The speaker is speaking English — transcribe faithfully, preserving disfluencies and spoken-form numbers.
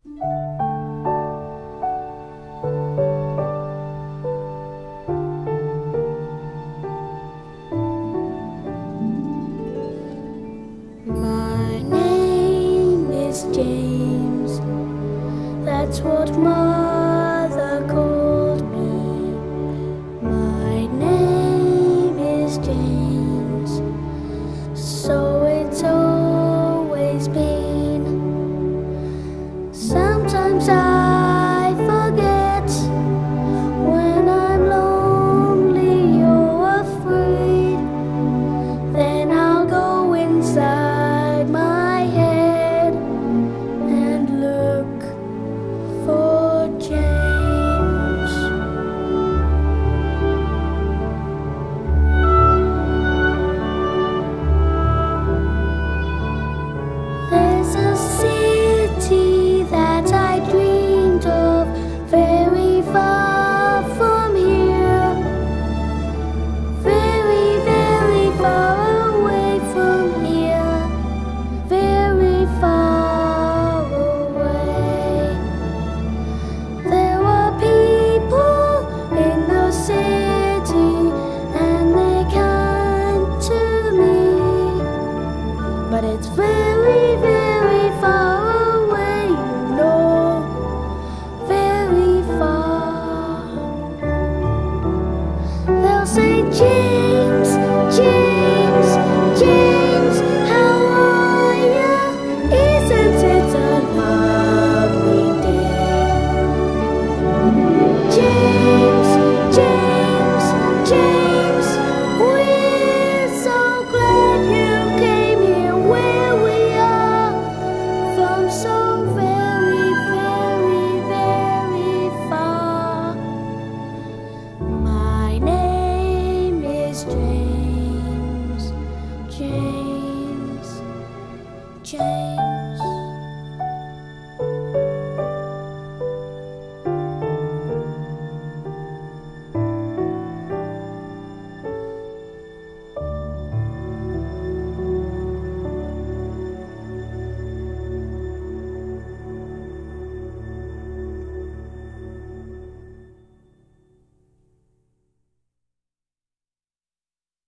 My name is James, that's what Mother called me. My name is James, so it's always been. Sometimes I forget when I'm lonely or afraid. Then I'll go inside my head and look for James. There's a city that I dreamed of, very far from here, very, very far away from here, very far away. There were people in the city and they're kind to me, but it's very, very far away, you know, very far. They'll say, James, James, James, how are ya? Isn't it a lovely day? James, James, James, we're so glad you came here where we are, from so very, very, very far. My name is James, James, James.